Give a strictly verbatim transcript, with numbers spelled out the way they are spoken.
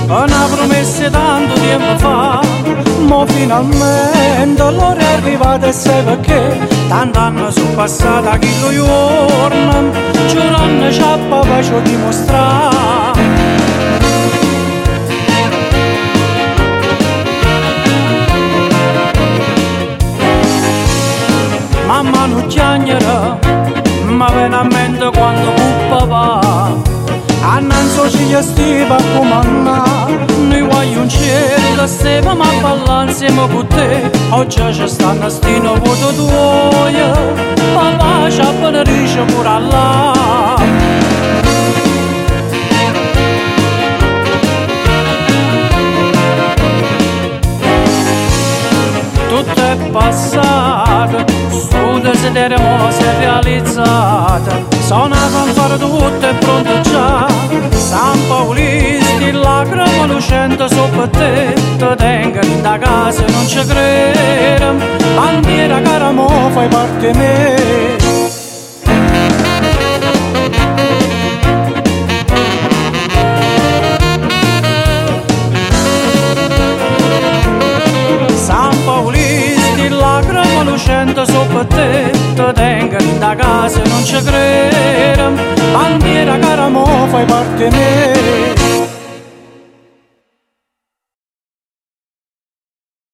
Una promessa tanto tempo fa, ma finalmente l'ora è arrivata e sai perché? Tanti anni sono passati a chi lo giorno, giurando ci ha papà ci dimostrato. Mamma non chiagnera, ma viene a mente quando cuppa va. A non so ci gli stiva a comandare, noi voglio un cielo, stiamo a ballare insieme con te. Oggi ci stanno stino voto tuoi, papà ci apparisce pure là. Tutto è passato, sto desiderio mo si è realizzato. Sono a fare tutto è pronto già. San Paulisti, lacrime lucente sopra te. Ti tengo da casa e non ci credo. Bandiera cara mo fai parte di me. Lucente sopra te, ti tengo da casa e non ci credo. Bandiera cara mo fai parte di me.